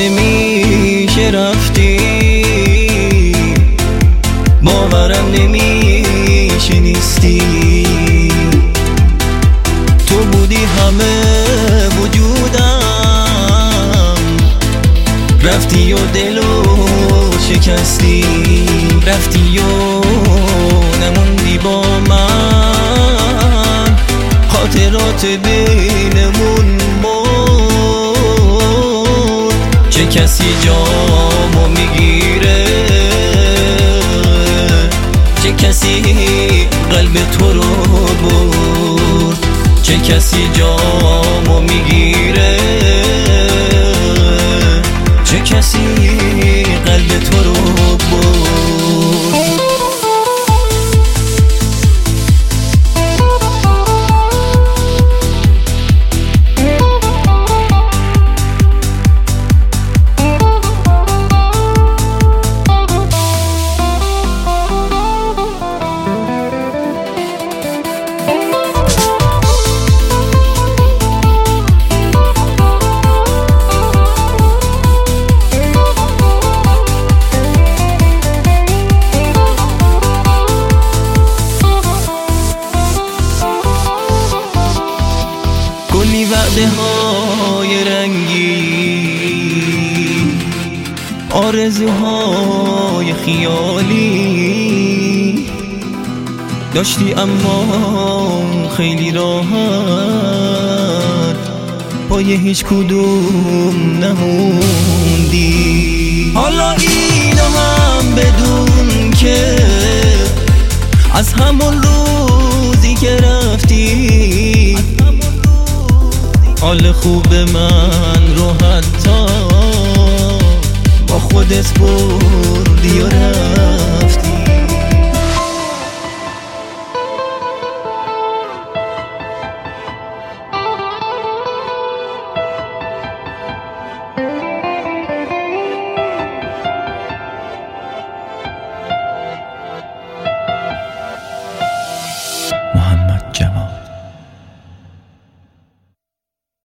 نمیشه رفتی، باورم نمیشه نیستی. تو بودی همه وجودم، رفتی و دلو شکستی، رفتی و نموندی با من، خاطرات بینمون بود. چه کسی جامو میگیره، چه کسی قلب تو رو برد، چه کسی جامو میگیره، چه کسی قلب تو رو برد. کلی وعده های رنگی، آرزوهای خیالی داشتی اما خیلی راحت پای هیچ کدوم نموندی. حالا اینو هم بدون که از همون روزی که رفتی، حال خوب من رو حتی با خودت بردی و رفتی.